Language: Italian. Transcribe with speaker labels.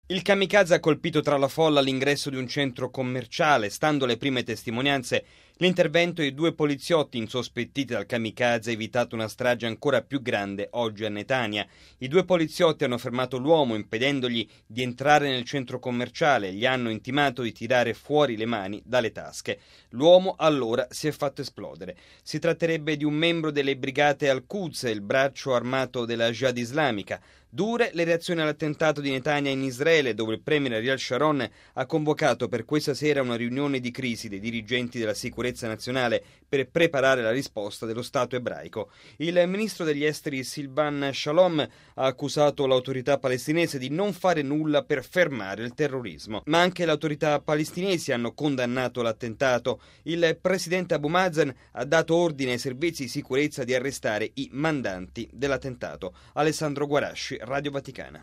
Speaker 1: Il kamikaze ha colpito tra la folla all'ingresso di un centro commerciale. Stando alle prime testimonianze, l'intervento di 2 poliziotti insospettiti dal kamikaze ha evitato una strage ancora più grande oggi a Netanya. I 2 poliziotti hanno fermato l'uomo impedendogli di entrare nel centro commerciale e gli hanno intimato di tirare fuori le mani dalle tasche. L'uomo allora si è fatto esplodere. Si tratterebbe di un membro delle brigate Al-Quds, il braccio armato della Jihad islamica. Dure le reazioni all'attentato di Netanya in Israele, dove il premier Ariel Sharon ha convocato per questa sera una riunione di crisi dei dirigenti della sicurezza nazionale per preparare la risposta dello Stato ebraico. Il ministro degli esteri Silvan Shalom ha accusato l'autorità palestinese di non fare nulla per fermare il terrorismo. Ma anche le autorità palestinesi hanno condannato l'attentato. Il presidente Abu Mazen ha dato ordine ai servizi di sicurezza di arrestare i mandanti dell'attentato. Alessandro Guarasci, Radio Vaticana.